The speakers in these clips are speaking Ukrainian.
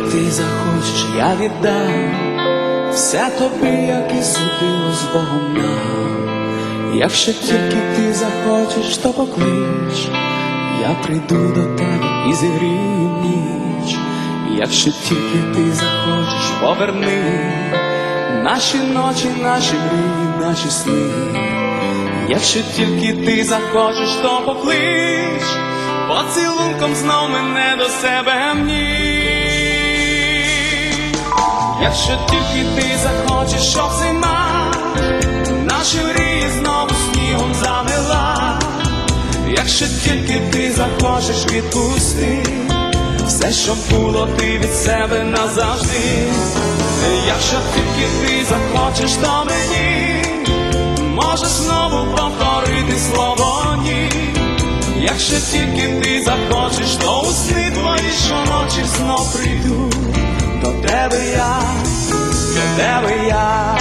ти захочеш, я віддам все тобі, як і судило з Богом нам. Якщо тільки ти захочеш, то поклич, я прийду до тебе і зігрію ніч. Якщо тільки ти захочеш, поверни наші ночі, наші мрії, наші сни. Якщо тільки ти захочеш, то поклич, поцілунком знов мене до себе в ніч. Якщо тільки ти захочеш, щоб зима наші мрії знову снігом замила. Якщо тільки ти захочеш, відпусти все, що було, ти від себе назавжди. Якщо тільки ти захочеш, то мені можеш знову повторити слово ні. Якщо тільки ти захочеш, то у сни твої щоночі знов прийду до тебе я, до тебе я.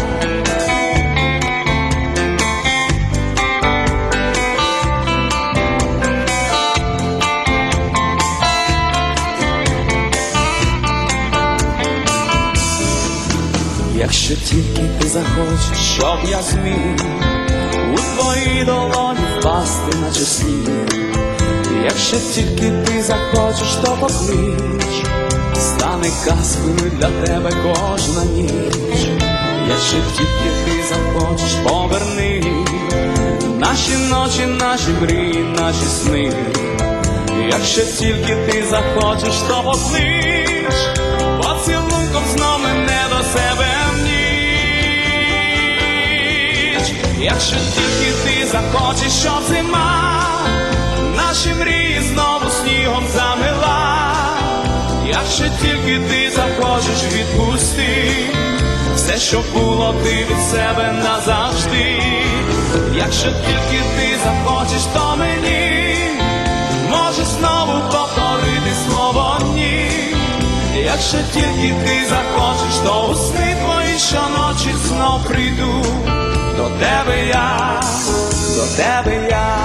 Якщо тільки ти захочеш, щоб я зміг у твої долоні впасти, наче сніг. Якщо тільки ти захочеш, то поклич, стане казкою для тебе кожна ніч. Якщо тільки ти захочеш, поверни наші ночі, наші мрії, наші сни. Якщо тільки ти захочеш, то поклич, поцілунком знов мене до себе в ніч. Якщо тільки ти захочеш, щоб зима наші мрії знову снігом замила. Якщо тільки ти захочеш, відпусти все, що було, ти від себе назавжди. Якщо тільки ти захочеш, то мені можеш знову повторити слово ні. Якщо тільки ти захочеш, то у сни твої щоночі знов прийду до тебе я, до тебе я.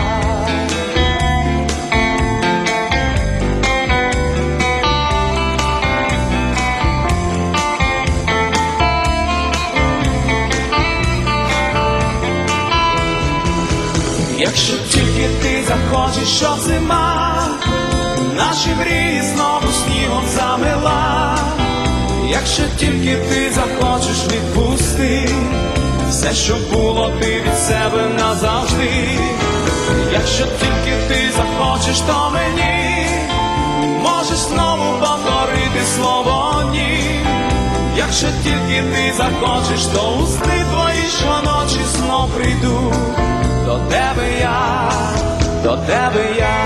Якщо тільки ти захочеш, щоб зима наші мрії знову снігом замила. Якщо тільки ти захочеш, відпусти все, що було, ти від себе назавжди. Якщо тільки ти захочеш, то мені можеш знову повторити слово ні. Якщо тільки ти захочеш, то у сни твої щоночі знов прийду до тебе я, до тебе я.